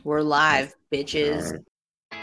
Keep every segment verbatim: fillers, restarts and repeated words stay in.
We're live, bitches. Right.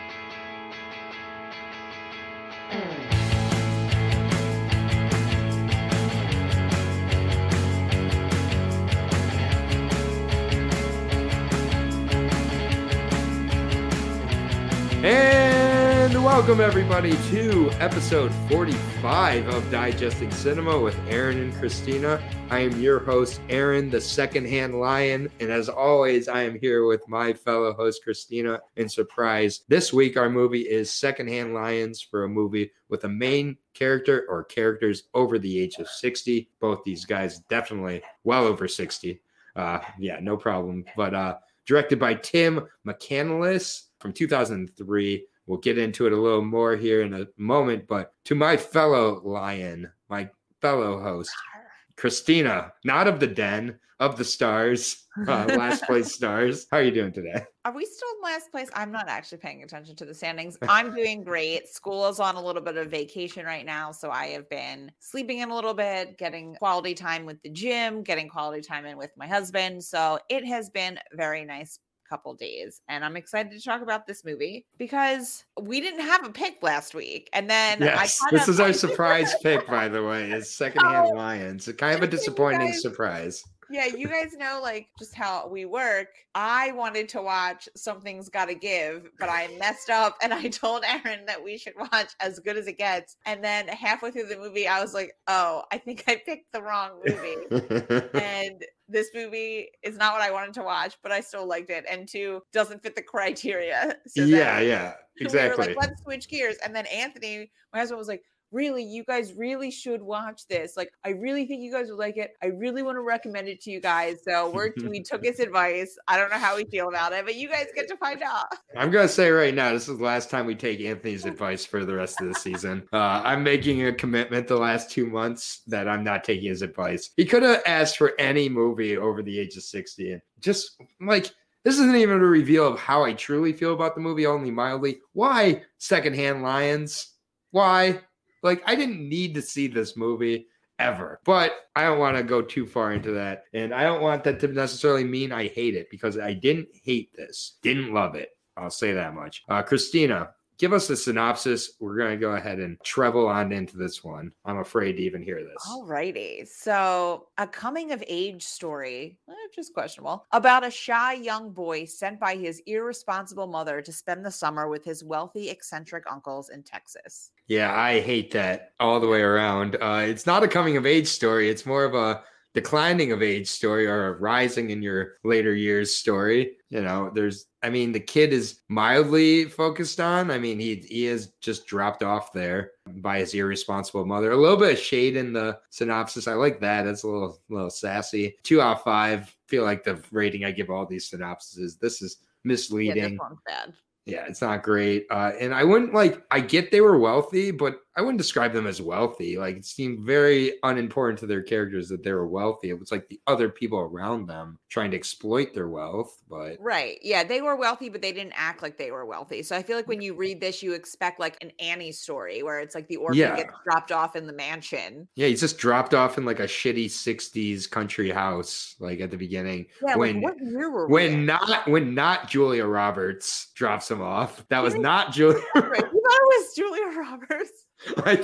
And welcome everybody to episode forty-five of Digesting Cinema with Aaron and Christina. I am your host, Aaron, the secondhand lion. And as always, I am here with my fellow host, Christina. And surprise, this week our movie is Secondhand Lions, for a movie with a main character or characters over the age of sixty. Both these guys definitely well over sixty. Uh, yeah, no problem. But uh, directed by Tim McCanless from two thousand three. We'll get into it a little more here in a moment. But to my fellow lion, my fellow host, Christina, not of the den, of the stars, uh, last place stars. How are you doing today? Are we still in last place? I'm not actually paying attention to the standings. I'm doing great. School is on a little bit of vacation right now, so I have been sleeping in a little bit, getting quality time with the gym, getting quality time in with my husband. So it has been very nice couple days, and I'm excited to talk about this movie because we didn't have a pick last week, and then yes, I this of, is our surprise pick, by the way. Is Secondhand oh, Lions. It's kind of a disappointing guys, surprise. Yeah, you guys know like just how we work. I wanted to watch Something's Gotta Give, but I messed up and I told Aaron that we should watch As Good as It Gets, and then halfway through the movie I was like, oh, I think I picked the wrong movie. And this movie is not what I wanted to watch, but I still liked it. And two, doesn't fit the criteria. So yeah, yeah, exactly. We were like, let's switch gears. And then Anthony, my husband, was like, really, you guys really should watch this. Like, I really think you guys would like it. I really want to recommend it to you guys. So we're, we took his advice. I don't know how we feel about it, but you guys get to find out. I'm going to say right now, this is the last time we take Anthony's advice for the rest of the season. Uh, I'm making a commitment the last two months that I'm not taking his advice. He could have asked for any movie over the age of sixty. And just like, this isn't even a reveal of how I truly feel about the movie, only mildly. Why Secondhand Lions? Why? Like, I didn't need to see this movie ever, but I don't want to go too far into that. And I don't want that to necessarily mean I hate it, because I didn't hate this, didn't love it. I'll say that much. Uh, Christina, give us the synopsis. We're going to go ahead and travel on into this one. I'm afraid to even hear this. All righty. So a coming of age story, eh, just questionable, about a shy young boy sent by his irresponsible mother to spend the summer with his wealthy, eccentric uncles in Texas. Yeah, I hate that all the way around. Uh, it's not a coming of age story. It's more of a declining of age story, or a rising in your later years story. You know, there's, I mean, the kid is mildly focused on. I mean, he he is just dropped off there by his irresponsible mother. A little bit of shade in the synopsis. I like that. That's a little, little sassy. Two out of five. Feel like the rating I give all these synopses, this is misleading. Yeah, this one's bad. Yeah, it's not great. Uh, and I wouldn't like, I get they were wealthy, but I wouldn't describe them as wealthy. Like, it seemed very unimportant to their characters that they were wealthy. It was like the other people around them trying to exploit their wealth. But right. Yeah, they were wealthy, but they didn't act like they were wealthy. So I feel like when you read this, you expect like an Annie story where it's like the orphan yeah. gets dropped off in the mansion. Yeah, he's just dropped off in like a shitty sixties country house, like at the beginning. Yeah, when, like what year were we when in? not when not Julia Roberts drops him off. That was not Julia. Right. You thought it was Julia Roberts. I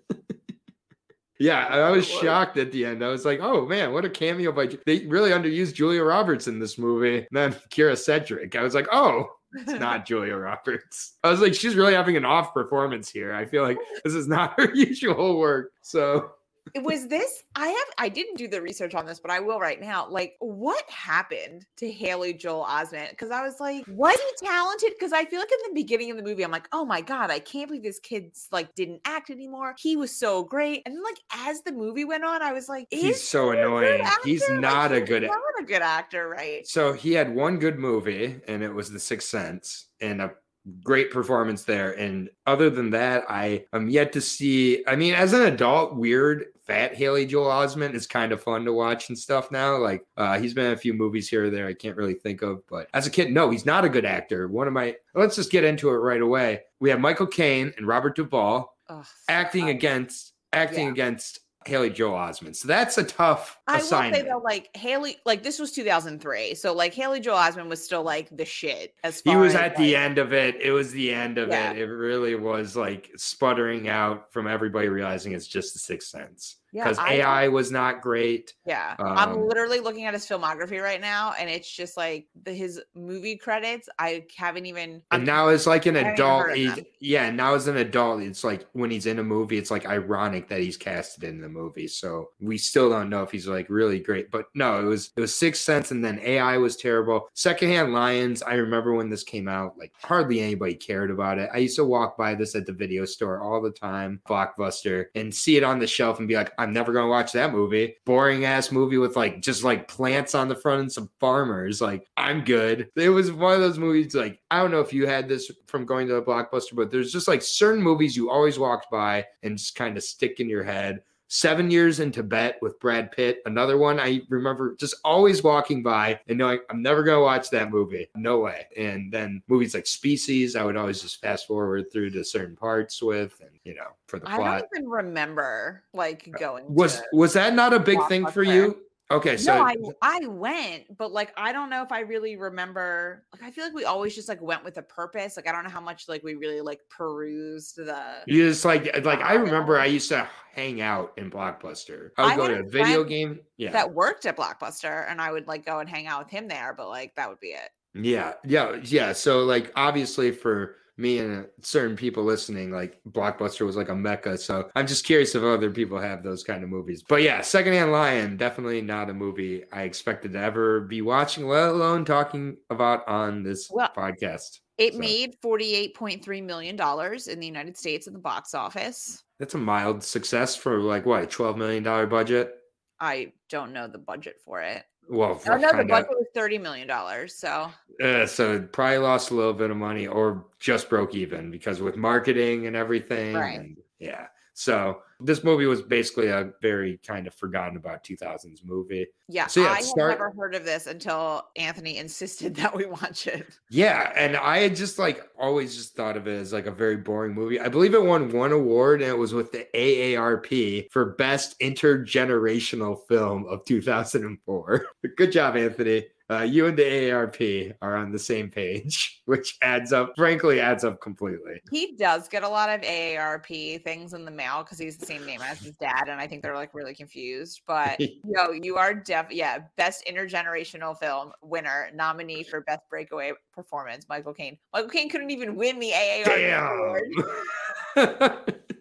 yeah, I was shocked at the end. I was like, oh man, what a cameo by, they really underused Julia Roberts in this movie. And then Kira Sedgwick. I was like, oh, it's not Julia Roberts. I was like, she's really having an off performance here. I feel like this is not her usual work. So it was this, I have, I didn't do the research on this, but I will right now. Like, what happened to Haley Joel Osment? Because I was like, was he talented? Because I feel like in the beginning of the movie, I'm like, oh my God, I can't believe this kid's like didn't act anymore. He was so great. And then like, as the movie went on, I was like, he's so annoying. He's not like, a good, he's not a good actor, right? So he had one good movie, and it was The Sixth Sense, and a great performance there. And other than that, I am yet to see, I mean, as an adult, weird fat Haley Joel Osment is kind of fun to watch and stuff now. Like uh, he's been in a few movies here or there I can't really think of, but as a kid, no, he's not a good actor. One of my, let's just get into it right away. We have Michael Caine and Robert Duvall oh, acting God. against acting yeah. against Haley Joel Osment. So that's a tough I assignment. will say though, like Haley, like this was two thousand three, so like Haley Joel Osment was still like the shit. As far he was as, at like, the end of it. It was the end of Yeah. it. It really was like sputtering out from everybody realizing it's just the Sixth Sense. Yeah, Because I A I don't- was not great. Yeah, I'm Um, literally looking at his filmography right now, and it's just like the, his movie credits. I haven't even. I'm- And now as like an I haven't even adult, heard of he's, them. yeah, now as an adult, it's like when he's in a movie, it's like ironic that he's casted in the movie. So we still don't know if he's like really great. But no, it was it was Sixth Sense, and then A I was terrible. Secondhand Lions, I remember when this came out, like hardly anybody cared about it. I used to walk by this at the video store all the time, Blockbuster, and see it on the shelf and be like, I'm never gonna watch that movie. Boring ass movie with like just like plants on the front and some farmers. Like, I'm good. It was one of those movies, like, I don't know if you had this from going to the Blockbuster, but there's just like certain movies you always walked by and just kind of stick in your head. Seven Years in Tibet with Brad Pitt, another one I remember just always walking by and knowing I'm never going to watch that movie. No way. And then movies like Species, I would always just fast forward through to certain parts with, and you know, for the I plot. don't even remember like going. Was to, was that not a big thing for Blockbuster. you? Okay, so no, I I went, but like I don't know if I really remember. Like I feel like we always just like went with a purpose. Like I don't know how much like we really like perused the. you just like like I remember I used to hang out in Blockbuster. I would I go had to a a video friend game. Yeah. That worked at Blockbuster, and I would like go and hang out with him there. But like that would be it. Yeah, yeah, yeah. So like obviously for me and uh, certain people listening, like Blockbuster was like a mecca. So I'm just curious if other people have those kind of movies. But yeah, Secondhand Lion, definitely not a movie I expected to ever be watching, let alone talking about on this Well, podcast. It So made forty-eight point three million dollars in the United States at the box office. that's a mild success for like what, a twelve million dollars budget? I don't know the budget for it. Well, Oh no, the kinda, budget was thirty million dollars. So uh, so it probably lost a little bit of money or just broke even because with marketing and everything. Right. And yeah. So this movie was basically a very kind of forgotten about two thousands movie. yeah, So, yeah, I start- had never heard of this until Anthony insisted that we watch it. Yeah, and I had just like always just thought of it as like a very boring movie. I believe it won one award, and it was with the A A R P for Best Intergenerational Film of two thousand four. Good job, Anthony. Uh, you and the A A R P are on the same page, which adds up, frankly, adds up completely. He does get a lot of A A R P things in the mail because he's the same name as his dad, and I think they're like really confused. But yo, you are def yeah, best intergenerational film winner, nominee for best breakaway performance, Michael Caine. Michael Caine couldn't even win the A A R P award. Damn.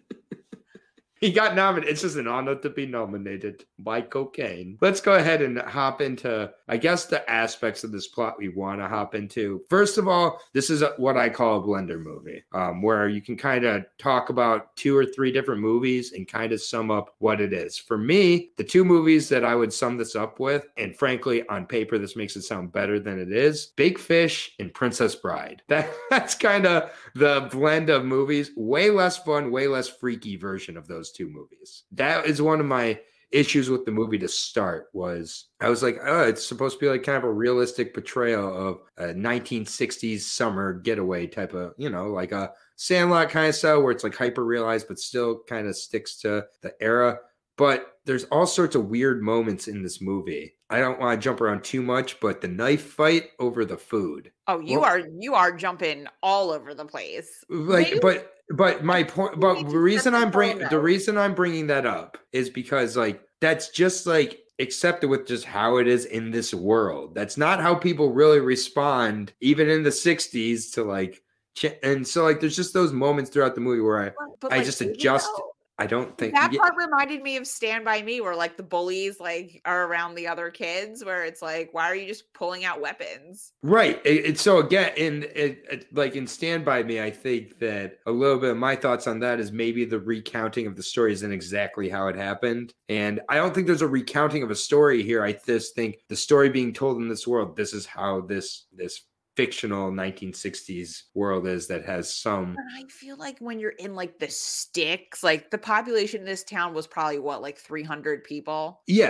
He got nominated. It's just an honor to be nominated by Cocaine. Let's go ahead and hop into, I guess, the aspects of this plot we want to hop into. First of all, this is a, what I call a blender movie, um, where you can kind of talk about two or three different movies and kind of sum up what it is. For me, the two movies that I would sum this up with, and frankly, on paper, this makes it sound better than it is, Big Fish and Princess Bride. That, that's kind of the blend of movies. Way less fun, way less freaky version of those two movies. That is one of my issues with the movie to start. Was I was like, oh, it's supposed to be like kind of a realistic portrayal of a nineteen sixties summer getaway type of, you know, like a Sandlot kind of style where it's like hyper realized but still kind of sticks to the era. But there's all sorts of weird moments in this movie. I don't want to jump around too much, but the knife fight over the food. Oh, you Well- are you are jumping all over the place. Like, Maybe- but but my point, You but need the to reason set I'm the bringing tone, the though. reason I'm bringing that up is because like that's just like accepted with just how it is in this world. That's not how people really respond, even in the sixties, to like. ch- And so like, there's just those moments throughout the movie where I But, I like, just even adjust. though- I don't think That yeah, part reminded me of Stand By Me, where like the bullies like are around the other kids, where it's like, why are you just pulling out weapons? right. It, it, so again, in it, it, like in Stand By Me, I think that a little bit of my thoughts on that is maybe the recounting of the story isn't exactly how it happened. And I don't think there's a recounting of a story here. I just think the story being told in this world, this is how this this fictional nineteen sixties world is that has some. But I feel like when you're in like the sticks, like the population in this town was probably what, like three hundred people. Yeah.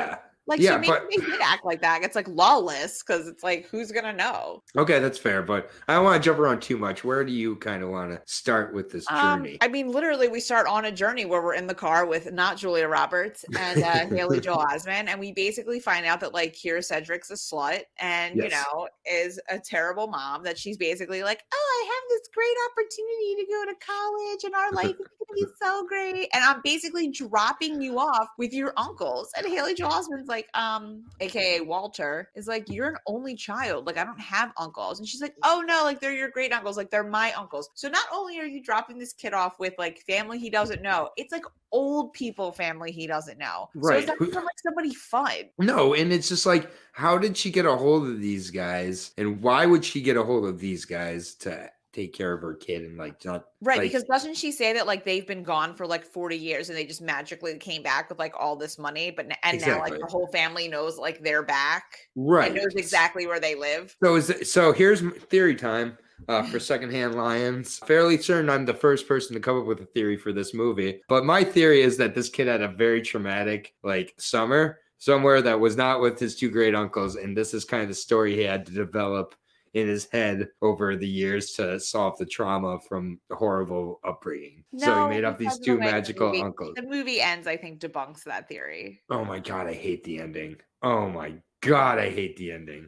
Like, Yeah, so maybe but they did act like that. It's like lawless because it's like, who's gonna know? okay, that's fair, but I don't want to jump around too much. Where do you kind of want to start with this Um, journey? I mean, literally, we start on a journey where we're in the car with not Julia Roberts and uh, Haley Joel Osment, and we basically find out that like Kyra Sedgwick's a slut, and you Yes. know, is a terrible mom. That she's basically like, oh, I have this great opportunity to go to college, and our life is gonna be so great, and I'm basically dropping you off with your uncles. And Haley Joel Osment's like, um, aka Walter, is like, you're an only child. Like, I don't have uncles, and she's like, oh no, like they're your great uncles, like they're my uncles. So not only are you dropping this kid off with like family he doesn't know, it's like old people family he doesn't know. So Right. it's not Who- even like somebody fun. No, and it's just like, how did she get a hold of these guys, and why would she get a hold of these guys to take care of her kid and like not Right, like, because doesn't she say that like they've been gone for like forty years and they just magically came back with like all this money, but n- and now Exactly. like the whole family knows like they're back right? and knows exactly where they live. So is it, so here's m- theory time uh, for Secondhand Lions. Fairly certain I'm the first person to come up with a theory for this movie, but my theory is that this kid had a very traumatic like summer somewhere that was not with his two great uncles, and this is kind of the story he had to develop in his head over the years to solve the trauma from the horrible upbringing. so he made up these because of the two way the magical movie- uncles. The movie ends, I think, debunks that theory. Oh my god, I hate the ending. Oh my god, I hate the ending.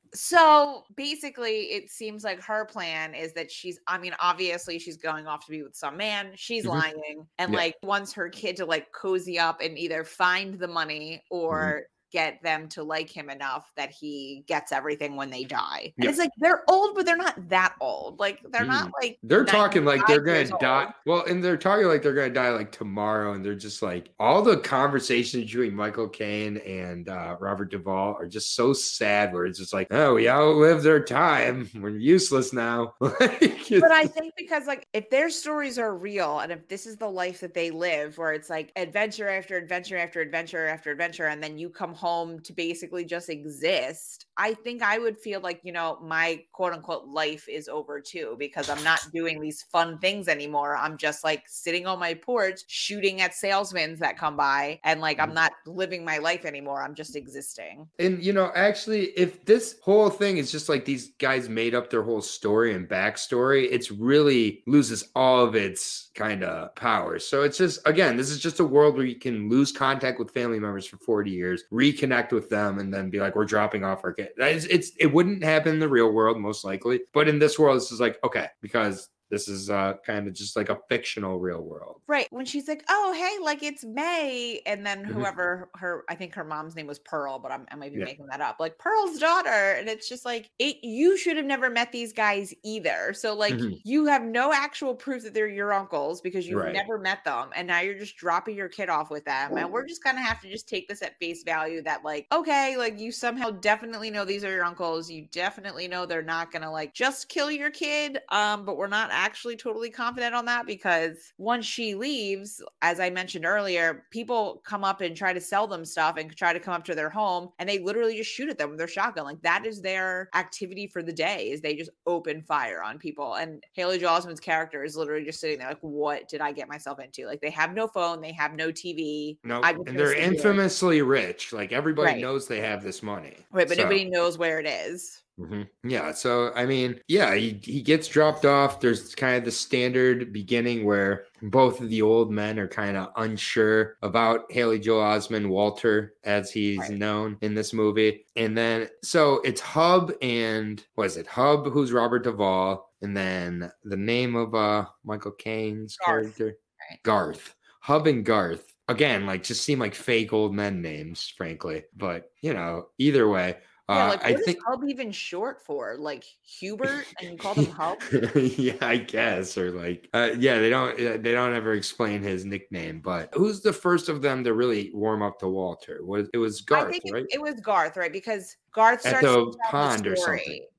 So basically, it seems like her plan is that she's, I mean, obviously she's going off to be with some man. She's Mhm. lying and Yeah. like wants her kid to like cozy up and either find the money or Mm-hmm. get them to like him enough that he gets everything when they die. And Yeah. it's like they're old, but they're not that old. Like they're not like They're talking like they're ninety-five years gonna die. old. Well, and they're talking like they're gonna die like tomorrow, and they're just like all the conversations between Michael Caine and uh, Robert Duvall are just so sad. Where it's just like, oh, we outlived our time. We're useless now. But I think because like if their stories are real and if this is the life that they live, where it's like adventure after adventure after adventure after adventure, and then you come home to basically just exist, I think I would feel like, you know, my quote unquote life is over too, because I'm not doing these fun things anymore. I'm just like sitting on my porch shooting at salesmen that come by, and like I'm not living my life anymore. I'm just existing. And you know, actually, if this whole thing is just like these guys made up their whole story and backstory, it's really loses all of its kind of power. So it's just, again, this is just a world where you can lose contact with family members for forty years, reconnect with them, and then be like, we're dropping off our kid. It's, it's it wouldn't happen in the real world, most likely. But in this world, this is like, okay, because this is uh, kind of just like a fictional real world. Right. When she's like, oh, hey, like it's May. And then Mhm. whoever her, I think her mom's name was Pearl, but I'm, I might be Yeah. making that up. Like Pearl's daughter. And it's just like, it, you should have never met these guys either. So like Mhm. you have no actual proof that they're your uncles because you've Right. never met them. And now you're just dropping your kid off with them. And we're just going to have to just take this at face value that like, okay, like you somehow definitely know these are your uncles. You definitely know they're not going to like just kill your kid. Um, but we're not actually totally confident on that because once she leaves, as I mentioned earlier, people come up and try to sell them stuff and try to come up to their home and they literally just shoot at them with their shotgun. Like that is their activity for the day, is they just open fire on people. And Haley Joel Osment's character is literally just sitting there like, what did I get myself into? Like they have no phone, they have no T V. No, I'm just and gonna they're sit here. infamously rich. Like everybody Right. knows they have this money. Right, but So- nobody knows where it is. Mhm. Yeah. So, I mean, yeah, he, he gets dropped off. There's kind of the standard beginning where both of the old men are kind of unsure about Haley Joel Osment, Walter, as he's Right. known in this movie. And then, so it's Hub and, what is it? Hub, who's Robert Duvall. And then the name of uh Michael Caine's Garth. character, Right. Garth. Hub and Garth. Again, like just seem like fake old men names, frankly. But, you know, either way. Yeah, Uh, like I what think is Hub even short for? Like Hubert, and you call them Hub? yeah, I guess, or like, uh, yeah, they don't, uh, they don't ever explain his nickname. But who's the first of them to really warm up to Walter? Was it was I Garth, think it, right? it was Garth, right? Because Garth At starts the to tell pond or story. something.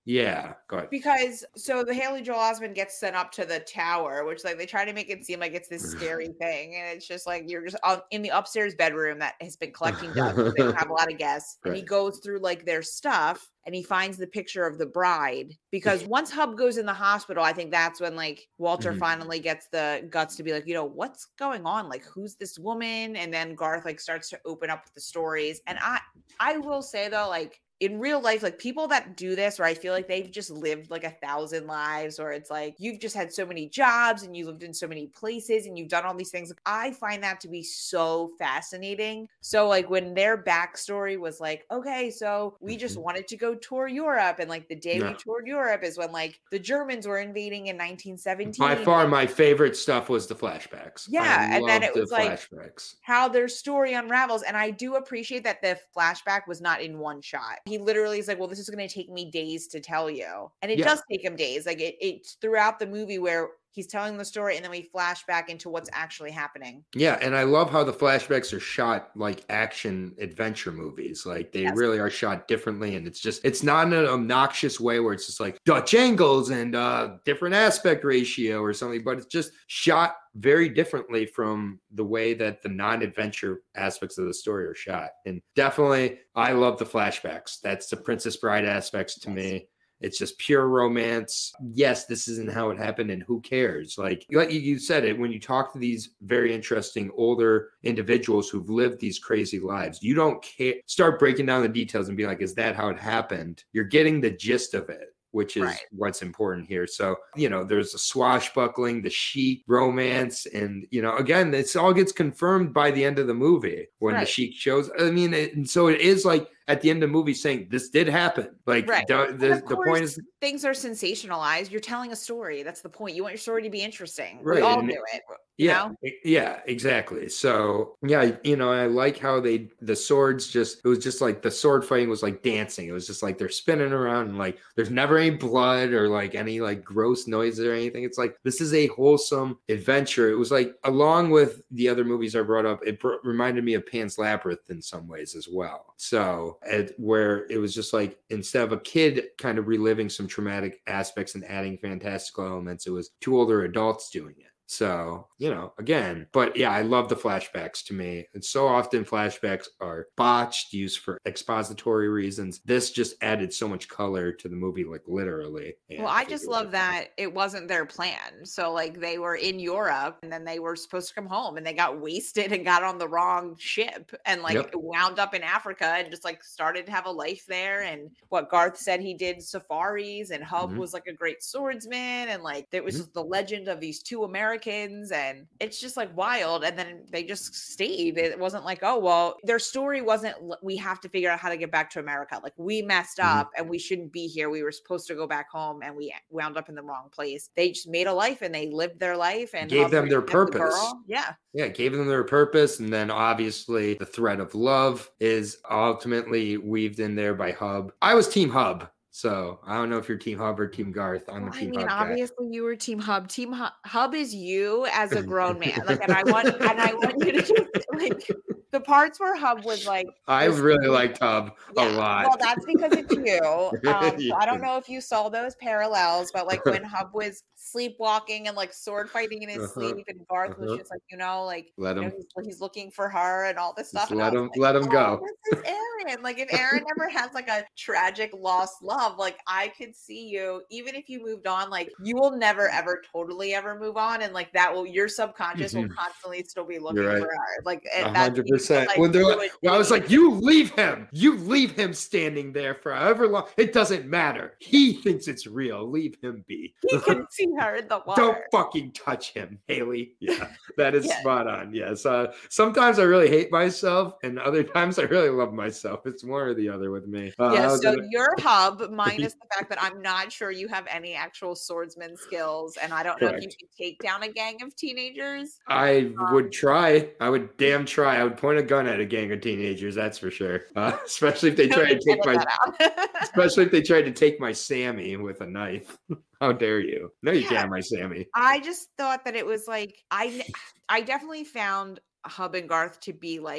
Yeah, go ahead. Because so the Haley Joel Osment gets sent up to the tower, which like they try to make it seem like it's this scary thing, and it's just like you're just on, in the upstairs bedroom that has been collecting dust. They don't have a lot of guests, and Right. he goes through like their stuff, and he finds the picture of the bride. Because once Hub goes in the hospital, I think that's when like Walter Mhm. finally gets the guts to be like, you know, what's going on? Like, who's this woman? And then Garth like starts to open up with the stories, and I I will say though, like. In real life, like people that do this, where I feel like they've just lived like a thousand lives, or it's like you've just had so many jobs and you lived in so many places and you've done all these things. I find that to be so fascinating. So, like, when their backstory was like, okay, so we just Mhm. wanted to go tour Europe, and like the day No. we toured Europe is when like the Germans were invading in nineteen seventeen. By far, my favorite stuff was the flashbacks. Yeah, I and then loved it the was like flashbacks. how their story unravels. And I do appreciate that the flashback was not in one shot. He literally is like, well, this is going to take me days to tell you. And it Yeah. does take him days. Like it, it's throughout the movie where he's telling the story and then we flash back into what's actually happening. Yeah, and I love how the flashbacks are shot like action adventure movies. Like they Yes. really are shot differently, and it's just it's not in an obnoxious way where it's just like Dutch angles and uh different aspect ratio or something, but it's just shot very differently from the way that the non-adventure aspects of the story are shot. And definitely I love the flashbacks. That's the Princess Bride aspects to Yes. me. It's just pure romance. Yes, this isn't how it happened, and who cares? Like, like you said it, when you talk to these very interesting older individuals who've lived these crazy lives, you don't care. Start breaking down the details and be like, is that how it happened? You're getting the gist of it, which is Right. what's important here. So, you know, there's a swashbuckling, the Sheik romance, and, you know, again, this all gets confirmed by the end of the movie when the Right. Sheik shows. I mean, it, and so it is like at the end of the movie saying this did happen. Like, Right. the, And the, of the course, point is, things are sensationalized. You're telling a story. That's the point. You want your story to be interesting. Right, We all and do it- it. You yeah, know? e- yeah, exactly. So yeah, you know, I like how they the swords just it was just like the sword fighting was like dancing. It was just like they're spinning around and like there's never any blood or like any like gross noises or anything. It's like this is a wholesome adventure. It was like along with the other movies I brought up, it br- reminded me of Pan's Labyrinth in some ways as well. So it, where it was just like instead of a kid kind of reliving some traumatic aspects and adding fantastical elements, it was two older adults doing it. So, you know, again, but yeah, I love the flashbacks to me. And so often flashbacks are botched, used for expository reasons. This just added so much color to the movie, like literally. Well, I just love that it wasn't their plan. So, like, they were in Europe and then they were supposed to come home and they got wasted and got on the wrong ship and, like, Yep. wound up in Africa and just, like, started to have a life there. And what Garth said, he did safaris and Hub Mhm. was, like, a great swordsman. And, like, there was Mhm. just the legend of these two Americans. And it's just, like, wild. And then they just stayed. It wasn't like, oh, well, their story wasn't, l- we have to figure out how to get back to America. Like, we messed Mhm. up and we shouldn't be here. We were supposed to go back home and we wound up in the wrong place. They just made a life and they lived their life and Gave Hub them their met the purpose. girl. Yeah. Yeah, it gave them their purpose. And then obviously the thread of love is ultimately weaved in there by Hub. I was Team Hub. So I don't know if you're Team Hub or Team Garth. I'm Well, a I Team mean, Hub guy. obviously you were Team Hub. Team Hub, Hub is you as a grown man. Like, and I want, and I want you to just like the parts where Hub was like, I was really sleep- liked Hub a lot. Well, that's because it's you. Um, so I Yeah. don't know if you saw those parallels, but like when Hub was sleepwalking and like sword fighting in his Uh-huh, sleep, and Garth was uh-huh. just like, you know, like Let you know, him he's, he's looking for her and all this stuff. just And I let was him like, let him oh, go. this is Aaron. Like if Aaron ever has like a tragic lost love, like I could see you, even if you moved on, like you will never ever totally ever move on, and like that will your subconscious will Mhm. constantly still be looking You're right. for her. Like A and that's hundred even, percent. like, When they're you like, would well, I was date. like, you leave him. You leave him standing there for however long. It doesn't matter. He thinks it's real. Leave him be. He can see her in the water. Don't fucking touch him, Haley. Yeah, that is Yeah. spot on. Yes. Uh, sometimes I really hate myself, and other times I really love myself. It's one or the other with me. Uh, I Yeah, was so in a- your Hub, minus the fact that I'm not sure you have any actual swordsman skills, and I don't know if you Correct. can take down a gang of teenagers. I Um, would try. I would damn try. I would point a gun at a gang of teenagers. That's for sure. Uh, especially if they No, try to you take edit my, that out. especially if they tried to take my Sammy with a knife. How dare you? No, you Yeah. can't, my Sammy. I just thought that it was like I, I definitely found Hub and Garth to be like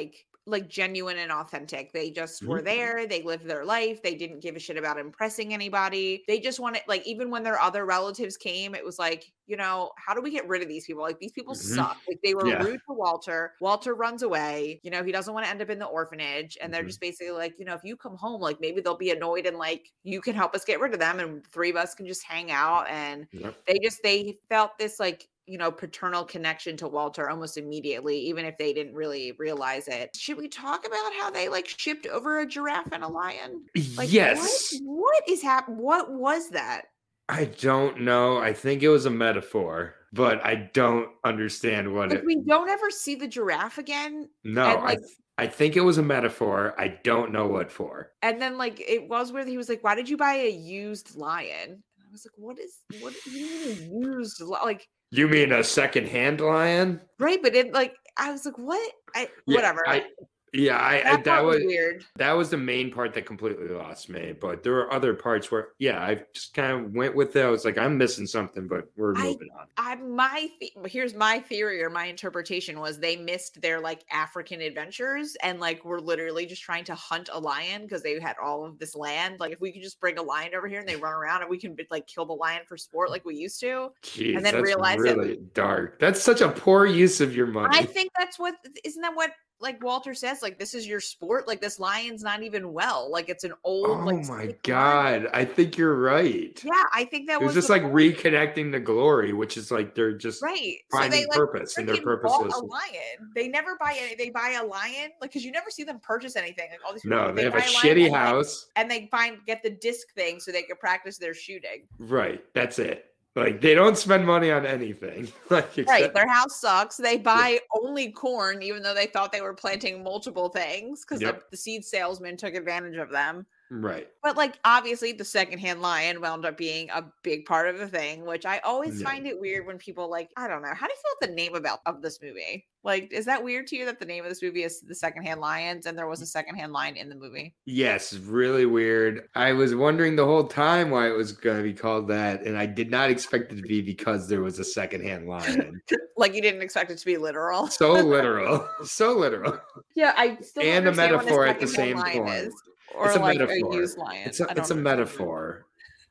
like genuine and authentic. They just Mhm. were there. They lived their life. They didn't give a shit about impressing anybody. They just wanted, like, even when their other relatives came, it was like, you know, how do we get rid of these people? Like, these people Mhm. suck. Like, they were Yeah. rude to Walter. Walter runs away. You know, he doesn't want to end up in the orphanage. And they're Mhm. just basically like, you know, if you come home, like, maybe they'll be annoyed and like, you can help us get rid of them. And the three of us can just hang out. And Yep. they just, they felt this like, you know, paternal connection to Walter almost immediately, even if they didn't really realize it. Should we talk about how they like shipped over a giraffe and a lion? Like, Yes. what, what is happening? What was that? I don't know. I think it was a metaphor, but I don't understand what Like, it. we don't ever see the giraffe again. No, and, I like- th- I think it was a metaphor. I don't know what for. And then like it was where he was like, "Why did you buy a used lion?" And I was like, "What is what do you mean a used li-" like You mean a secondhand lion? right?" But it like I was like, "What?" I Yeah, whatever. I, yeah, I, I that, that part was was weird. that was the main part that completely lost me. But there were other parts where, yeah, I just kind of went with it. I was like, I'm missing something, but we're I- moving on. I my th- here's my theory or my interpretation was they missed their like African adventures and like were literally just trying to hunt a lion because they had all of this land. Like if we could just bring a lion over here and they run around and we can like kill the lion for sport like we used to. Jeez, then that's realize that- really dark. That's such a poor use of your money. I think that's what isn't that what like Walter says, like this is your sport, like this lion's not even well, like it's an old Oh like my sick god, lion. I think you're right. Yeah, I think that It was was just the like point. reconnecting the glory, which is like they're just Right. So finding they like purpose, and their freaking purpose bought is a lion. They never buy any. They buy a lion, like because you never see them purchase anything. Like all these people, no. They have a buy lion shitty and, like, house, and they find get the disc thing so they can practice their shooting. right? That's it. Like they don't spend money on anything. Like Right. except, Their house sucks. They buy only corn, even though they thought they were planting multiple things because Yep. the, the seed salesman took advantage of them. right. But like obviously the secondhand lion wound up being a big part of the thing, which I always Yeah. find it weird when people like, I don't know, how do you feel about the name about of this movie? Like, is that weird to you that the name of this movie is The Secondhand Lions and there was a secondhand lion in the movie? Yes, really weird. I was wondering the whole time why it was going to be called that, and I did not expect it to be because there was a secondhand lion. Like you didn't expect it to be literal. So literal, so literal, Yeah, I still don't and a understand what metaphor at the secondhand same lion point. is, or It's a like metaphor. a used lion. It's a I it's a don't understand. metaphor.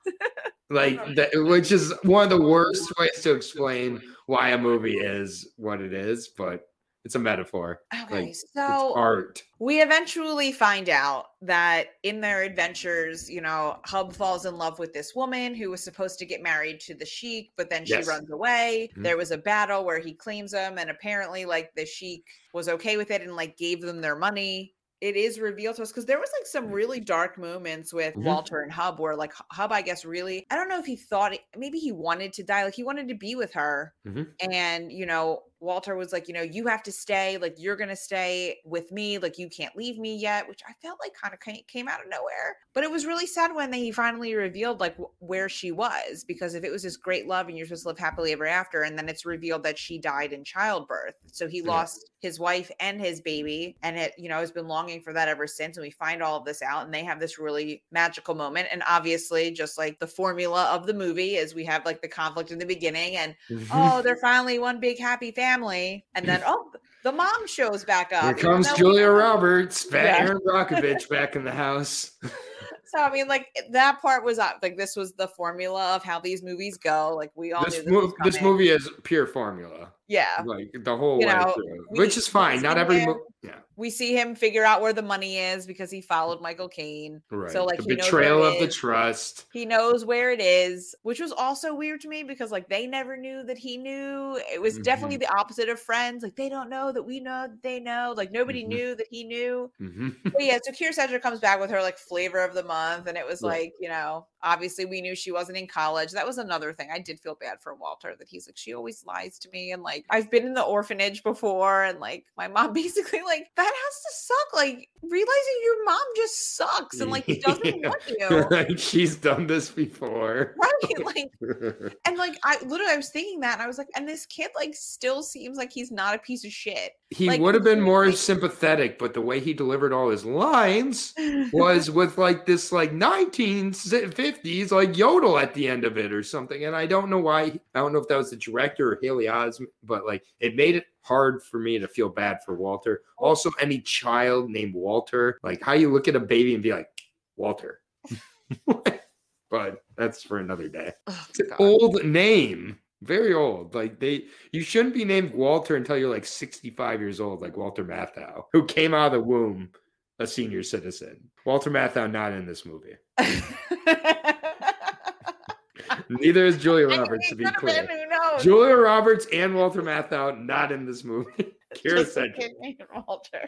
Like that, which is one of the worst ways to explain why a movie is what it is, but it's a metaphor. Okay, Like, so it's art. we eventually find out that in their adventures, you know, Hub falls in love with this woman who was supposed to get married to the sheik, but then she Yes. runs away. Mhm. There was a battle where he claims them, and apparently, like, the sheik was okay with it and like gave them their money. It is revealed to us because there was like some really dark moments with Mhm. Walter and Hub where like Hub, I guess, really, I don't know if he thought it, maybe he wanted to die, like he wanted to be with her. Mhm. And, you know, Walter was like, you know, you have to stay, like you're going to stay with me, like you can't leave me yet, which I felt like kind of came out of nowhere. But it was really sad when he finally revealed like w- where she was, because if it was this great love and you're supposed to live happily ever after, and then it's revealed that she died in childbirth. So he Yeah. lost his wife and his baby, and it, you know, has been longing for that ever since. And we find all of this out, and they have this really magical moment. And obviously, just like the formula of the movie is we have like the conflict in the beginning, and Mhm. oh, they're finally one big happy family. And then, oh, the mom shows back up. Here even comes though- Julia Roberts, fat Yeah. Aaron Brockovich back in the house. So, I mean, like, that part was uh, like, this was the formula of how these movies go. Like, we all This, knew this, mo- was this coming. movie is pure formula, Yeah. like the whole You way know, through, we- which is fine. we Not see every him- movie. Yeah, We see him figure out where the money is because he followed Michael Caine. right. So, like, the he knows betrayal where of it the is. trust. He knows where it is, which was also weird to me because, like, they never knew that he knew. It was definitely the opposite of Friends. Like, they don't know that we know that they know. Like, nobody Mhm. knew that he knew. hmm But yeah, so Keir Sedgwick comes back with her like flavor of the month, and it was Right. like, you know, obviously we knew she wasn't in college. That was another thing. I did feel bad for Walter that he's like, she always lies to me, and like I've been in the orphanage before, and like my mom basically like that has to suck. Like realizing your mom just sucks and like doesn't Yeah. want you, Like she's done this before. right? Like, and like I literally I was thinking that, and I was like, and this kid like still seems like he's not a piece of shit. He Like, would have been more like- sympathetic, but the way he delivered all his lines was with like this like nineteen fifties like yodel at the end of it or something. And I don't know why. I don't know if that was the director or Haley Os- but like it made it hard for me to feel bad for Walter. Also, any child named Walter, like how you look at a baby and be like, Walter. But that's for another day. Oh, It's an God. old name. Very old. Like they you shouldn't be named Walter until you're like sixty-five years old, like Walter Matthau, who came out of the womb a senior citizen. Walter Matthau not in this movie. Neither is Julia Roberts, to be clear. Who knows? Julia Roberts and Walter Matthau not in this movie. Kira Just a Sedgwick. kid named Walter.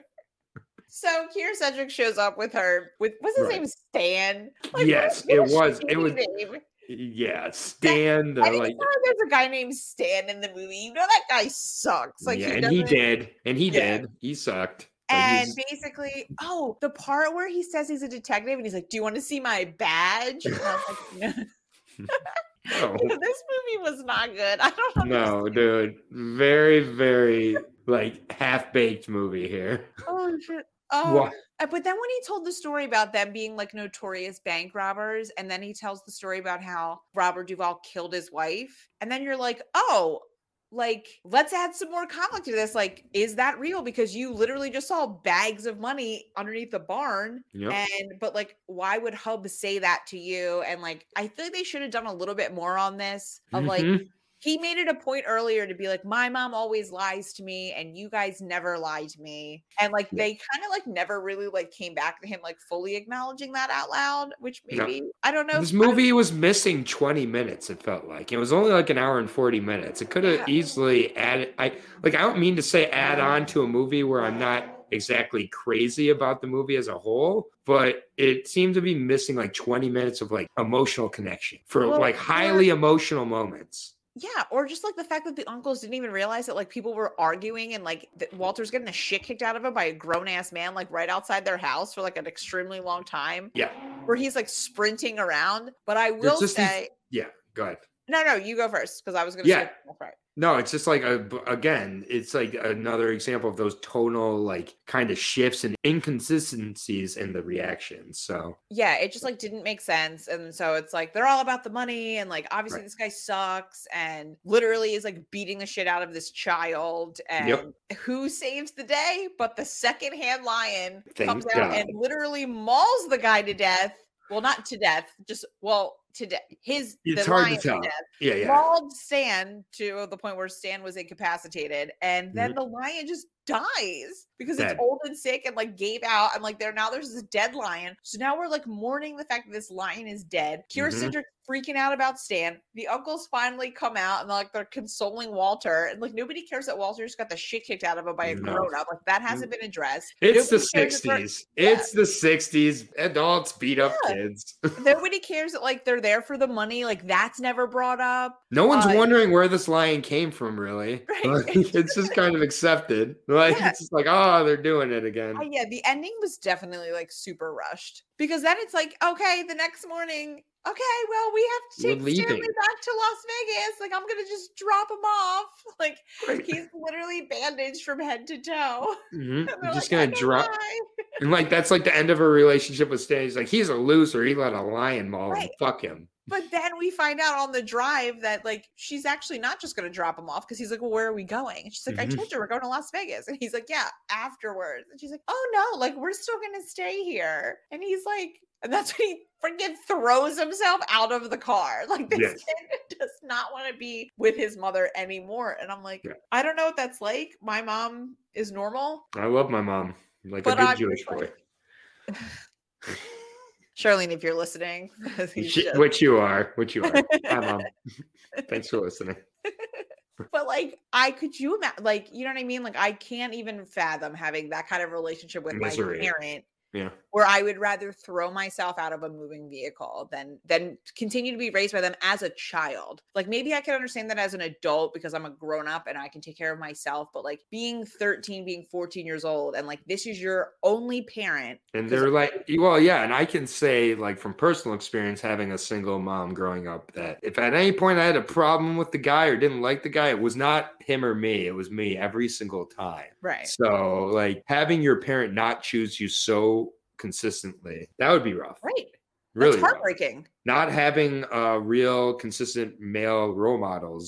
So Kira Sedgwick shows up with her with what's his Right. name? Stan. Like, Yes, what- what it a was. It shitty was. name. Yeah, Stan. The, I think like, there's a guy named Stan in the movie. You know that guy sucks. Like yeah, he and he doesn't- did, and he Yeah. did. He sucked. But And he's- basically, oh, the part where he says he's a detective and he's like, "Do you want to see my badge?" And I was like, no. no, This movie was not good. I don't know. no, dude, very, very like half baked movie here. Oh shit. Oh, What? uh, but then when he told the story about them being like notorious bank robbers, and then he tells the story about how Robert Duvall killed his wife, and then you're like, oh, like let's add some more conflict to this. Like, is that real? Because you literally just saw bags of money underneath the barn, Yep. and but like, why would Hub say that to you? And like, I feel like they should have done a little bit more on this. Of like, Mhm. he made it a point earlier to be like, my mom always lies to me and you guys never lie to me. And like, Yeah. they kind of like never really like came back to him, like fully acknowledging that out loud, which No. maybe, I don't know. This I don't- movie was missing twenty minutes, it felt like. It was only like an hour and forty minutes. It could have Yeah. easily added I like I don't mean to say add on to a movie where I'm not exactly crazy about the movie as a whole, but it seemed to be missing like twenty minutes of like emotional connection for Well, like or- highly emotional moments. Yeah, or just like the fact that the uncles didn't even realize that like people were arguing and like that Walter's getting the shit kicked out of him by a grown ass man like right outside their house for like an extremely long time, Yeah. where he's like sprinting around. But I There's will just these- say, Yeah, go ahead. no, no, you go first because I was gonna Yeah. say right. No, it's just like a, again, it's like another example of those tonal like kind of shifts and inconsistencies in the reactions. So Yeah, it just like didn't make sense. And so it's like they're all about the money and like obviously Right. this guy sucks and literally is like beating the shit out of this child. And Yep. who saves the day but the secondhand lion Thank comes out God. and literally mauls the guy to death. Well, not to death, just well to death. His it's the hard to lion tell. death. Yeah, yeah. Mauled Stan to the point where Stan was incapacitated, and then the lion just dies because Dead. it's old and sick and like gave out. And like there now there's this dead lion. So now we're like mourning the fact that this lion is dead. Kira Mhm. Sedgwick freaking out about Stan. The uncles finally come out and like they're consoling Walter. And like nobody cares that Walter just got the shit kicked out of him by a No. grown up. Like that hasn't been addressed. It's the Nobody cares that they're- sixties. It's the sixties. Adults beat up Yeah. kids. Nobody cares that like they're there for the money. Like that's never brought up. No one's Uh, wondering where this lion came from, really. Right. Like, it's just kind of accepted. Like Yeah. it's just like, oh, they're doing it again. Uh, yeah, the ending was definitely like super rushed because then it's like, okay, the next morning, okay, well, we have to We're take Stanley leaving. back to Las Vegas. Like, I'm gonna just drop him off. Like, Right. he's literally bandaged from head to toe. Mhm. And they're You're just like, "I gonna know drop, why." and like that's like the end of a relationship with Stan. He's like, he's a loser. He let a lion maul him. Right. Fuck him. But then we find out on the drive that like she's actually not just gonna drop him off because he's like, well, where are we going? And she's like, Mhm. I told you we're going to Las Vegas. And he's like, yeah, afterwards. And she's like, oh no, like we're still gonna stay here. And he's like, and that's when he freaking throws himself out of the car. Like this Yes. kid does not want to be with his mother anymore. And I'm like, Yeah. I don't know what that's like. My mom is normal. I love my mom. Like But a good I'm Jewish just boy. like- Charlene, if you're listening, he's Which- just- Which you are. Which you are. Hi, mom. Thanks for listening. But like, I could you imagine, like, you know what I mean? Like, I can't even fathom having that kind of relationship with Misery. my parent, Yeah. where I would rather throw myself out of a moving vehicle than than continue to be raised by them as a child. Like, maybe I can understand that as an adult because I'm a grown up and I can take care of myself. But like, being thirteen, being fourteen years old, and like, this is your only parent. And 'Cause- they're like, well, yeah. And I can say, like, from personal experience, having a single mom growing up, that if at any point I had a problem with the guy or didn't like the guy, it was not him or me. It was me every single time. Right. So, like, having your parent not choose you so consistently, that would be rough. Right. Really That's rough. heartbreaking. Not having uh, real, consistent male role models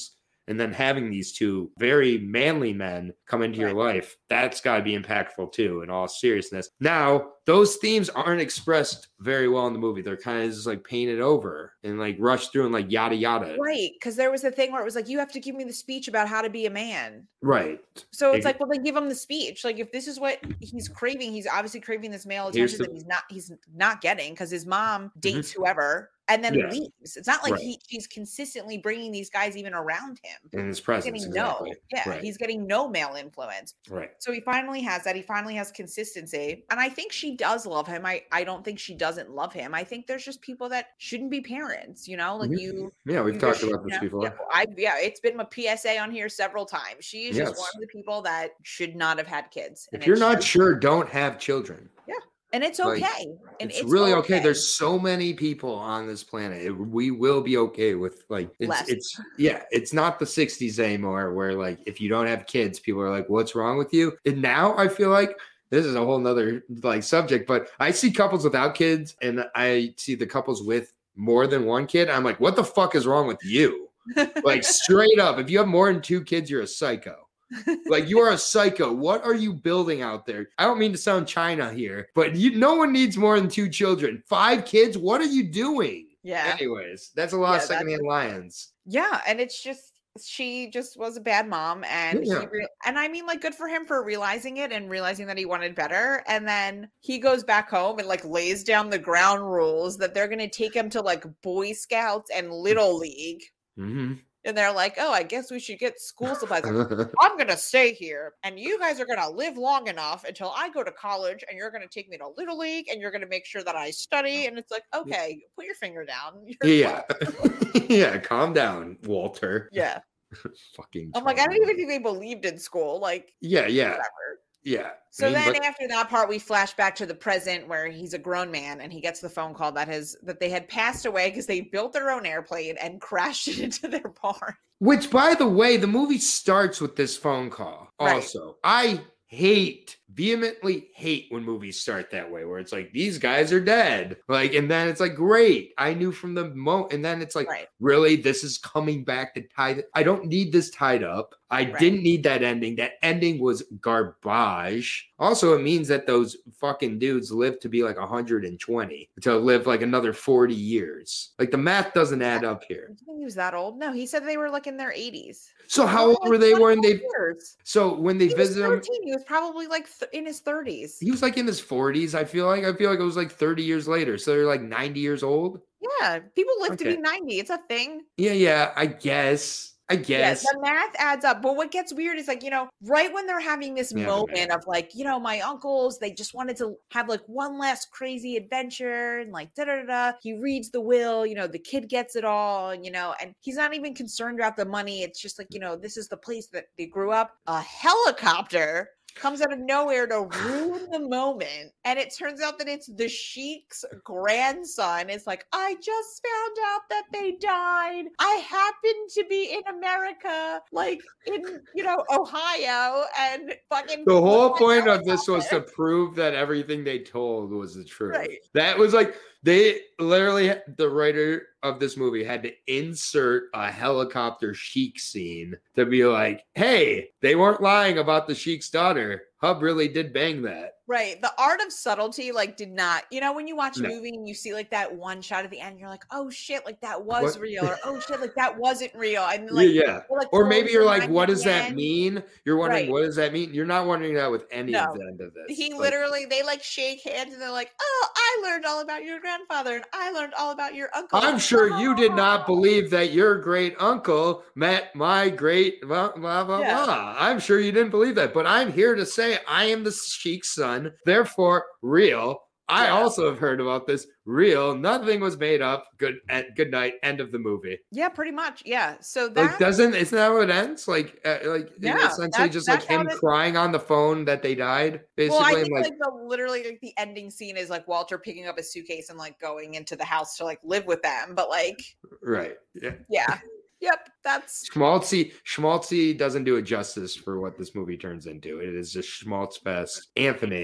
And then having these two very manly men come into Right. your life, that's got to be impactful too, in all seriousness. Now, those themes aren't expressed very well in the movie. They're kind of just like painted over and like rushed through and like yada yada. Right. Because there was a thing where it was like, you have to give me the speech about how to be a man. Right. So it's Ex- like, well, then give him the speech. Like, if this is what he's craving, he's obviously craving this male Here's attention the- that he's not he's not getting because his mom dates whoever and then Yeah. leaves. It's not like Right. he she's consistently bringing these guys even around him. In his He's presence, getting exactly. no, yeah, Right. he's getting no male influence. Right. So he finally has that. He finally has consistency. And I think she does love him. I, I don't think she doesn't love him. I think there's just people that shouldn't be parents, you know, like Mhm. you. Yeah, we've you talked just- about this you know, before. Yeah, I, yeah, it's been a P S A on here several times. She is just Yes. one of the people that should not have had kids. And If you're it's not just- sure, don't have children. and it's like, okay. And It's, really okay. okay. There's so many people on this planet. It- we will be okay with like it's Less. it's yeah, it's not the sixties anymore where like if you don't have kids, people are like, what's wrong with you? And now I feel like this is a whole nother like subject, but I see couples without kids and I see the couples with more than one kid. I'm like, what the fuck is wrong with you? Like straight up, if you have more than two kids, you're a psycho. Like you are a psycho. What are you building out there? I don't mean to sound China here, but you no one needs more than two children. Five kids? What are you doing? Yeah. Anyways, that's a lot Yeah, of secondhand lions. Yeah. And it's just, she just was a bad mom. And Yeah. he, re- and I mean, like, good for him for realizing it and realizing that he wanted better. And then he goes back home and like lays down the ground rules that they're going to take him to like Boy Scouts and Little League. Mm-hmm. And they're like, oh, I guess we should get school supplies. Like, I'm going to stay here and you guys are going to live long enough until I go to college and you're going to take me to Little League and you're going to make sure that I study. And it's like, okay, put your finger down. You're Yeah. twelve. Yeah, calm down, Walter. Yeah. Fucking I'm like, I don't Charlie. even think they believed in school. Like, Yeah, yeah, whatever. yeah. So I mean, then but- after that part, we flash back to the present where he's a grown man and he gets the phone call that his that they had passed away because they built their own airplane and crashed it into their barn. Which, by the way, the movie starts with this phone call. Right. Also, I hate, vehemently hate when movies start that way, where it's like, these guys are dead. Like, and then it's like, great. I knew from the moment. And then it's like, Right. really? This is coming back to tie it. I don't need this tied up. I Right. didn't need that ending. That ending was garbage. Also, it means that those fucking dudes live to be like one hundred twenty, to live like another forty years. Like, the math doesn't add up here. Do you think he was that old? No, he said they were like in their eighties. So how old were they when they Years. so when they He was visited him? thirteen. He was probably like th- in his thirties. He was like in his forties. I feel like I feel like it was like thirty years later. So they're like ninety years old. Yeah, people live to Okay. be ninety. It's a thing. Yeah, yeah, I guess. I guess. Yeah, the math adds up. But what gets weird is like, you know, right when they're having this Yeah, the moment of like, you know, my uncles, they just wanted to have like one last crazy adventure and like da da da da. He reads the will, you know, the kid gets it all, you know, and he's not even concerned about the money. It's just like, you know, this is the place that they grew up. A helicopter comes out of nowhere to ruin the moment. And it turns out that it's the sheik's grandson. It's like, I just found out that they died. I happen to be in America, like in, you know, Ohio, and fucking. The whole flew that point of this was to helicopter. prove that everything they told was the truth. Right. That was like they literally, the writer of this movie had to insert a helicopter Sheik scene to be like, hey, they weren't lying about the Sheik's daughter. Hub really did bang that. Right. The art of subtlety, like, did not, you know, when you watch a No. movie and you see like that one shot at the end, you're like, oh shit, like that was What? real, or oh shit, like that wasn't real. And like, yeah, yeah. or, like, Or throw maybe it you're behind like, the what does that end. mean? You're wondering, Right. what does that mean? You're not wondering that with any No. of the end of this. He Like, literally, they like shake hands and they're like, oh, I learned all about your grandfather and I learned all about your uncle. I'm sure you did not believe that your great uncle met my great blah, blah, blah, Yeah. blah. I'm sure you didn't believe that, but I'm here to say I am the Sheik's son, therefore real. I Yeah. also have heard about this. Real. Nothing was made up. Good. At good night. End of the movie. Yeah, pretty much. Yeah. So that Like, doesn't isn't that how it ends? Like, uh, like Yeah, essentially that's- just like that's how him it- crying on the phone that they died. Basically, well, I and, think like, like, the literally like the ending scene is like Walter picking up his suitcase and like going into the house to like live with them. But like, right. Yeah. yeah. Yep. That's Schmaltzy, Schmaltzy doesn't do it justice for what this movie turns into. It is just Schmaltz fest. Anthony,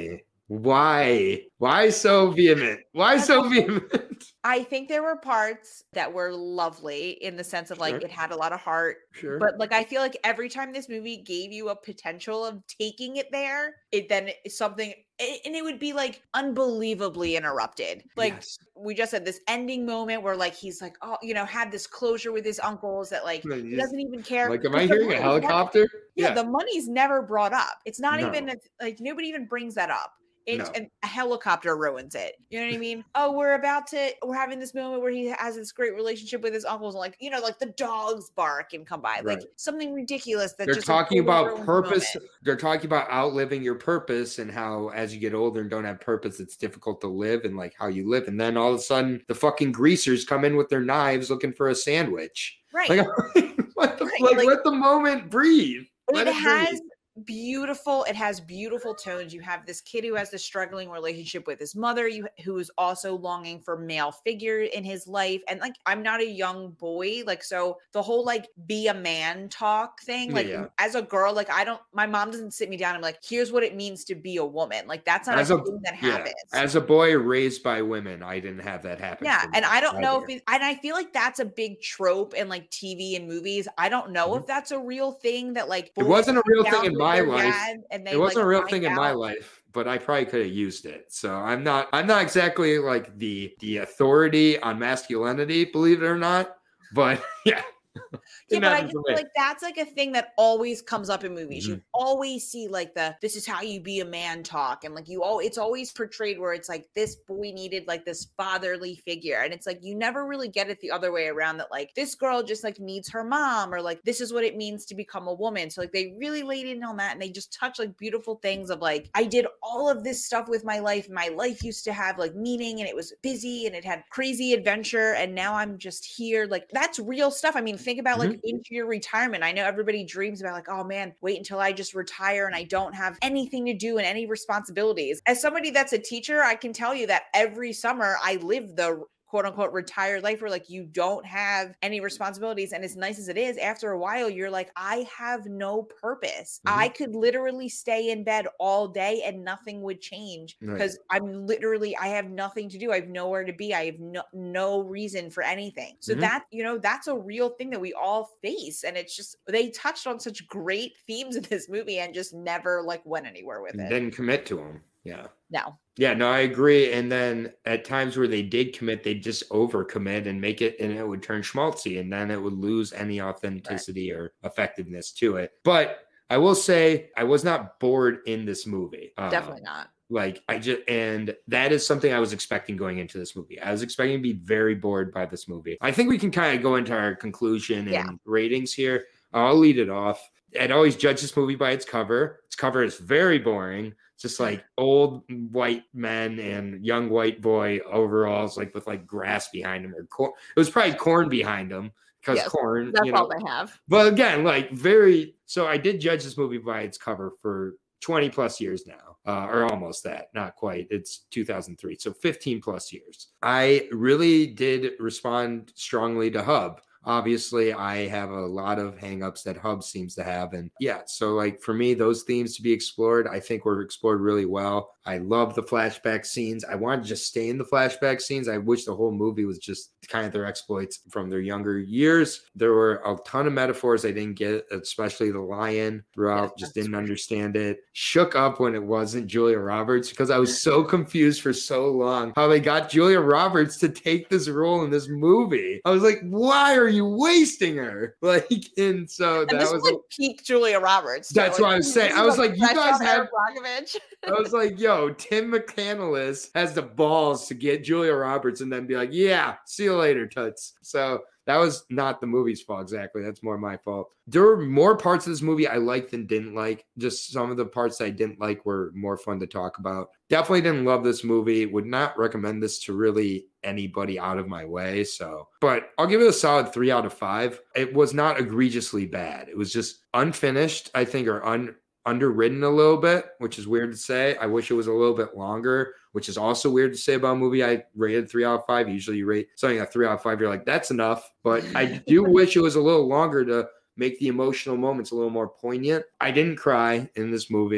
Why? Why so vehement? Why so vehement? I think there were parts that were lovely in the sense of like Sure. it had a lot of heart. Sure. But like I feel like every time this movie gave you a potential of taking it there, it then is something and it would be like unbelievably interrupted. Like Yes. we just had this ending moment where like he's like, oh, you know, had this closure with his uncles that like No, he you just- doesn't even care. Like, am 'Cause I the hearing a money's helicopter? Never, yeah, the money's never brought up. It's not No. even like nobody even brings that up. It, No. And a helicopter ruins it. You know what I mean? Oh, we're about to, we're having this moment where he has this great relationship with his uncles, and like, you know, like the dogs bark and come by, like Right. something ridiculous that They're just talking like, about ruins the purpose. moment. They're talking about outliving your purpose and how as you get older and don't have purpose, it's difficult to live and like how you live. And then all of a sudden the fucking greasers come in with their knives looking for a sandwich. Right. Like, what the, Right, like, like- let the moment breathe. Let It it has breathe. beautiful, it has beautiful tones. You have this kid who has this struggling relationship with his mother, you who is also longing for male figure in his life. And like, I'm not a young boy, like, so the whole like be a man talk thing, like Yeah. as a girl, like I don't, my mom doesn't sit me down and like, here's what it means to be a woman. Like that's not As a a- thing that Yeah. happens. As a boy raised by women, I didn't have that happen. Yeah, for me and I don't know if either. it, and I feel like that's a big trope in like T V and movies. I don't know Mhm. if that's a real thing that like It wasn't a boys sit real down thing in with my their life. dad and they, It wasn't like, a real find thing in my out- life, but I probably could have used it. So I'm not I'm not exactly like the the authority on masculinity, believe it or not. But yeah. Yeah, It but I happened just for feel me. like that's like a thing that always comes up in movies. You Mhm. always see like the this is how you be a man talk, and like you all it's always portrayed where it's like this boy needed like this fatherly figure, and it's like you never really get it the other way around that like this girl just like needs her mom, or like this is what it means to become a woman. So like they really laid in on that, and they just touch like beautiful things of like I did all of this stuff with my life. My life used to have like meaning, and it was busy, and it had crazy adventure, and now I'm just here. Like that's real stuff. I mean, think about like into your retirement. I know everybody dreams about like, oh man, wait until I just retire and I don't have anything to do and any responsibilities. As somebody that's a teacher, I can tell you that every summer I live the quote unquote retired life where like you don't have any responsibilities. And as nice as it is, after a while, you're like, I have no purpose. Mhm. I could literally stay in bed all day and nothing would change Right. because I'm literally, I have nothing to do. I have nowhere to be. I have no, no reason for anything. So Mhm. that, you know, that's a real thing that we all face. And it's just, they touched on such great themes in this movie and just never like went anywhere with it. Didn't commit to them. Yeah. No. Yeah, no, I agree. And then at times where they did commit, they'd just overcommit and make it, and it would turn schmaltzy, and then it would lose any authenticity or effectiveness to it. But I will say, I was not bored in this movie. Uh, Definitely not. Like I just, and that is something I was expecting going into this movie. I was expecting to be very bored by this movie. I think we can kind of go into our conclusion and Yeah. ratings here. I'll lead it off. I'd always judge this movie by its cover. Its cover is very boring. It's just like old white men and young white boy overalls, like with like grass behind them or corn. It was probably corn behind them because Yes, corn. That's you know, all they have. but again, like very, so I did judge this movie by its cover for twenty plus years now, uh, or almost that, not quite. It's two thousand three, so fifteen plus years. I really did respond strongly to Hub. Obviously, I have a lot of hangups that Hub seems to have. And yeah, so like for me, those themes to be explored, I think were explored really well. I love the flashback scenes. I wanted to just stay in the flashback scenes. I wish the whole movie was just kind of their exploits from their younger years. There were a ton of metaphors I didn't get, especially the lion throughout, Yeah, just didn't understand it. Shook up when it wasn't Julia Roberts because I was so confused for so long how they got Julia Roberts to take this role in this movie. I was like, why are you wasting her? Like, and so And that this was was like peak Julia Roberts. too. That's what I was saying. this I is was a like, you fresh guys out have- Erin Brockovich. I was like, yo, Tim McCandless has the balls to get Julia Roberts and then be like, yeah, see you later, Tuts. So that was not the movie's fault exactly. That's more my fault. There were more parts of this movie I liked than didn't like. Just some of the parts I didn't like were more fun to talk about. Definitely didn't love this movie. Would not recommend this to really anybody out of my way. So, but I'll give it a solid three out of five. It was not egregiously bad. It was just unfinished, I think, or un underwritten a little bit, which is weird to say. I wish it was a little bit longer, which is also weird to say about a movie I rated three out of five. Usually you rate something a three out of five, you're like, that's enough. But I do wish it was a little longer to make the emotional moments a little more poignant. I didn't cry in this movie.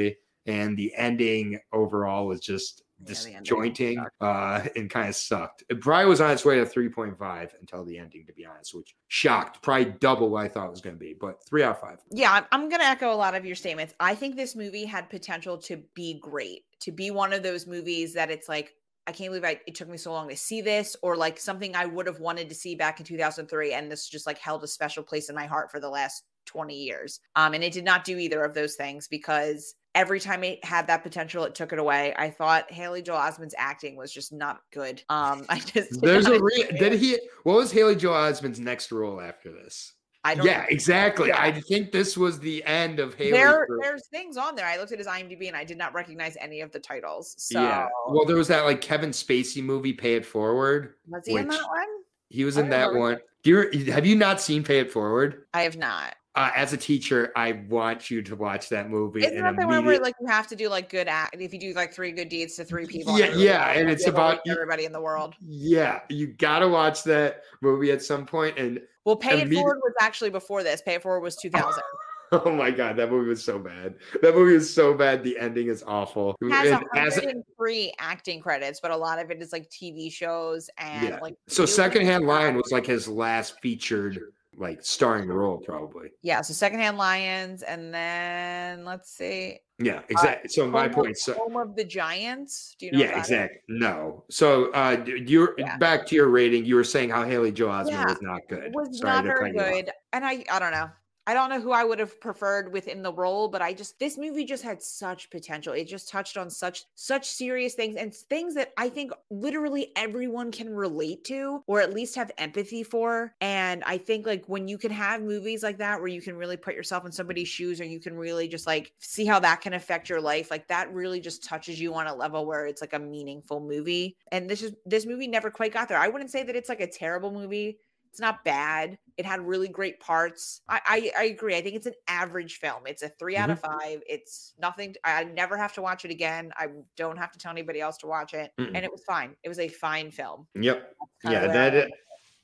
and the ending overall was just Yeah, the ending disjointing sucked. uh, and kind of sucked. It probably was on its way to three point five until the ending, to be honest, which shocked. Probably double what I thought it was going to be, but three out of five. Yeah, I'm, I'm going to echo a lot of your statements. I think this movie had potential to be great, to be one of those movies that it's like, I can't believe I, it took me so long to see this, or like something I would have wanted to see back in two thousand three. And this just like held a special place in my heart for the last twenty years. Um, and it did not do either of those things, because every time it had that potential, it took it away. I thought Haley Joel Osment's acting was just not good. Um, I just There's a re- did he? What was Haley Joel Osment's next role after this? I don't yeah, know. exactly. Yeah. I think this was the end of Haley. There, for- there's things on there. I looked at his IMDb and I did not recognize any of the titles. So Yeah. Well, there was that like Kevin Spacey movie, Pay It Forward. was he in which- that one? He was I in that remember. one. Do you have you not seen Pay It Forward? I have not. Uh, as a teacher, I want you to watch that movie. Isn't and that the one where immediate- like you have to do like good act? If you do like three good deeds to three people, Yeah, everybody yeah, else, and you it's give away about- to everybody in the world. Yeah, you gotta watch that movie at some point. And Well, Pay It Immedi- Forward was actually before this. Pay It Forward was two thousand. oh my god, that movie was so bad. That movie was so bad. The ending is awful. It has And as- one hundred three acting credits, but a lot of it is like T V shows and Yeah. like. so video Secondhand games. Lion was like his last featured like starring role, probably. Yeah, so Secondhand Lions, and then let's see, Yeah, exactly. so my Home point. Of, So Home of the Giants. Do you know? what yeah, that is? exactly. No. So uh d- you're Yeah. back to your rating. You were saying how Haley Joel Osment Yeah, was not good. It was Sorry not to very cut you off. good, and I I don't know. I don't know who I would have preferred within the role, but I just this movie just had such potential. It just touched on such such serious things and things that I think literally everyone can relate to or at least have empathy for. And I think like when you can have movies like that where you can really put yourself in somebody's shoes or you can really just like see how that can affect your life, like that really just touches you on a level where it's like a meaningful movie. And this is this movie never quite got there. I wouldn't say that it's like a terrible movie. It's not bad. It had really great parts. I, I, I agree. I think it's an average film. It's a three out of five. It's nothing. To, I never have to watch it again. I don't have to tell anybody else to watch it. Mm-mm. And it was fine. It was a fine film. Yep. Kinda Yeah, where that I- it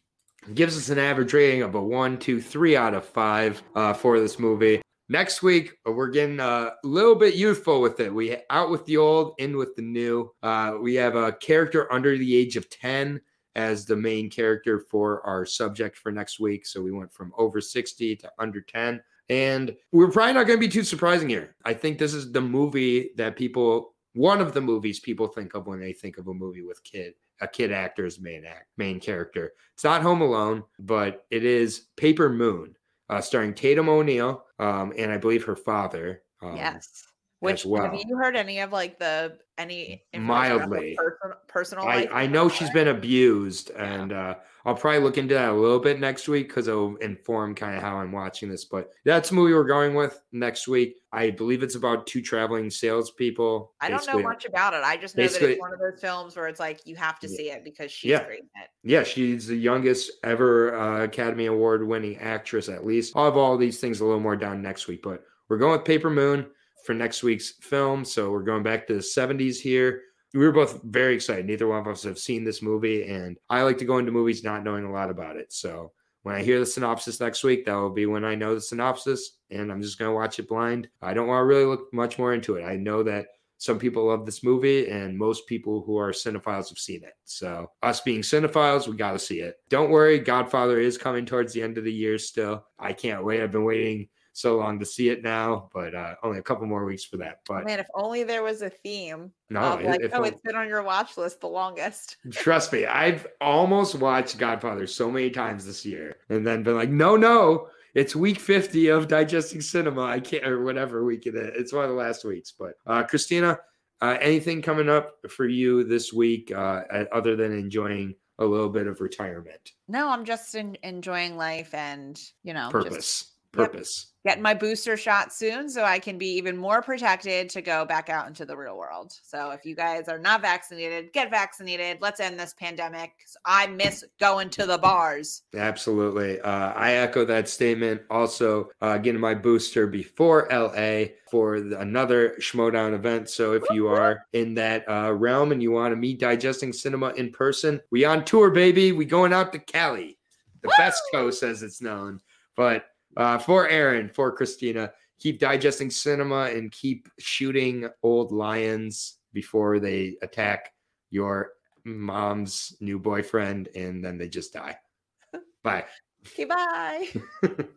gives us an average rating of a one, two, three out of five uh, for this movie. Next week, we're getting a little bit youthful with it. We out with the old, in with the new. Uh, we have a character under the age of ten as the main character for our subject for next week. So we went from over sixty to under ten. And we're probably not going to be too surprising here. I think this is the movie that people, one of the movies people think of when they think of a movie with kid, a kid actor as main act, main character. It's not Home Alone, but it is Paper Moon, uh, starring Tatum O'Neal, um, and I believe her father. Um, yes. Which well. have you heard any of like the any information about her Mildly. person, personal I, life? I know she's been abused, and uh, I'll probably look into that a little bit next week because it'll inform kind of how I'm watching this. But that's the movie we're going with next week. I believe it's about two traveling salespeople. I don't know basically- much about it. I just know that basically- it's one of those films where it's like you have to Yeah. see it because she's Yeah. great in it. Yeah, she's the youngest ever uh, Academy Award winning actress, at least. I'll have all these things a little more down next week, but we're going with Paper Moon for next week's film. So we're going back to the seventies here. We were both very excited. Neither one of us have seen this movie, and I like to go into movies not knowing a lot about it. So when I hear the synopsis next week, that will be when I know the synopsis, and I'm just going to watch it blind. I don't want to really look much more into it. I know that some people love this movie, and most people who are cinephiles have seen it. So us being cinephiles, we got to see it. Don't worry, Godfather is coming towards the end of the year still. I can't wait. I've been waiting so long to see it now, but uh, only a couple more weeks for that. But Man, if only there was a theme no, of like, if- oh, if- it's been on your watch list the longest. trust me, I've almost watched Godfather so many times this year and then been like, no, no, it's week fifty of Digesting Cinema. I can't, or whatever week it is. It's one of the last weeks. But uh, Christina, uh, anything coming up for you this week uh, other than enjoying a little bit of retirement? No, I'm just in, enjoying life and, you know, Purpose. just Yep. Purpose. getting my booster shot soon so I can be even more protected to go back out into the real world. So if you guys are not vaccinated, get vaccinated. Let's end this pandemic. I miss going to the bars. Absolutely. Uh, I echo that statement. Also, uh, getting my booster before L A for the, another Schmodown event. So if you are in that uh, realm and you want to meet Digesting Cinema in person, we on tour, baby. We going out to Cali, the Woo! best coast as it's known. But uh, for Aaron, for Christina, keep digesting cinema and keep shooting old lions before they attack your mom's new boyfriend and then they just die. Bye. Okay, bye.